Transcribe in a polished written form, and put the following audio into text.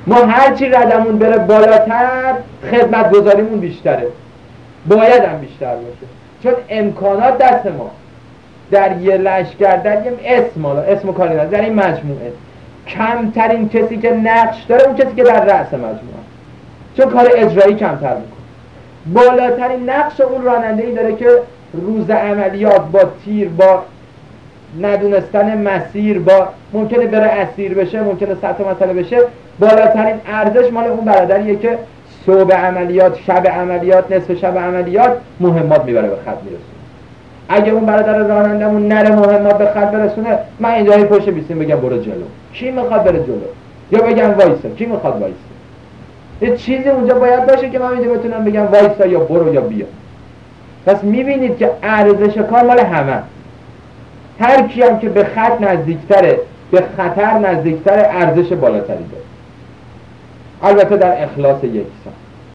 ما هرچی ردمون بره بالاتر خدمتگزاریمون بیشتره، باید هم بیشتر باشه، چون امکانات دست ما. در یه لشکر، در یه اسم و کاری نداره، در این مجموعه کمترین کسی که نقش داره اون کسی که در رأس مجموعه، چون کار اجرایی کمتر میکنه. بالاترین نقش اون راننده‌ای داره که روز عملیات با تیر، با ندونستن مسیر، با ممکنه بره اسیر بشه، ممکنه سطح مسئله بشه، بالاترین ارزش مال اون برادریه که صبح عملیات، شب عملیات، نصف شب عملیات مهمات میبره به خط میرسونه. اگه اون برادر رانندمون نره مهمات به خط برسونه، من اینجایی پشت بیستیم بگم برو جلو، کی میخواد بره جلو؟ یا بگم وایسا، کی میخواد وایسا؟ یه چیزی اونجا باید باشه که من اینجا بتونم بگم وایسا یا برو یا بیا. پس میبینید که ارزش کار مال همه. هر کی هم که به خط نزدیکتره، به خطر نزدیکتره، ارزش بالاتری داره. البته در اخلاص یکسان.